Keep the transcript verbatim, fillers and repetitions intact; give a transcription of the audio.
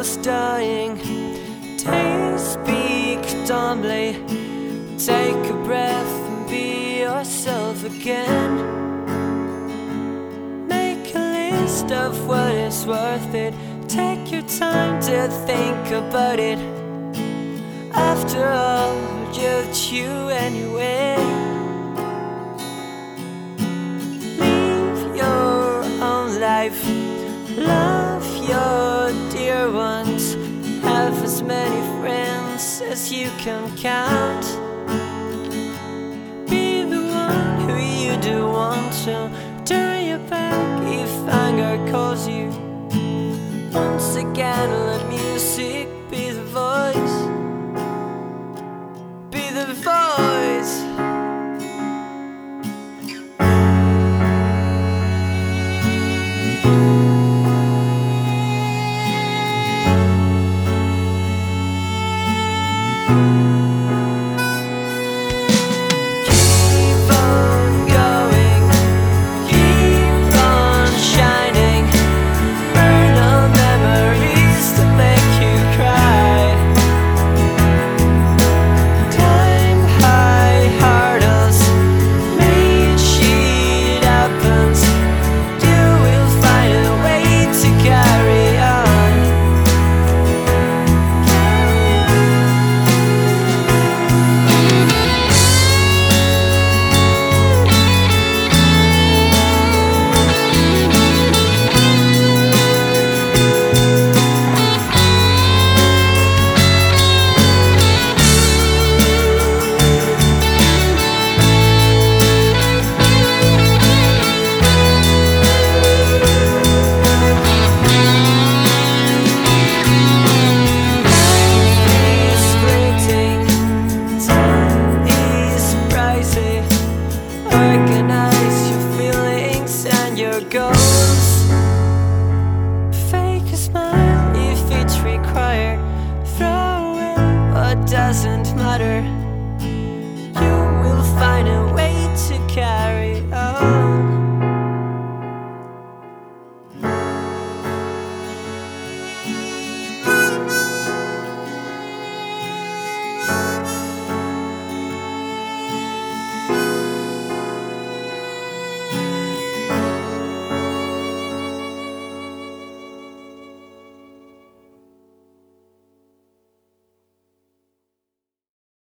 almost dying. Days speak dumbly. Take a breath and be yourself again. Make a list of what is worth it. Take your time to think about it. After all, just you anyway. Live your own life. Love your dear ones. Have as many friends as you can count. Be the one who you do want to. Turn your back if anger calls you. Once again,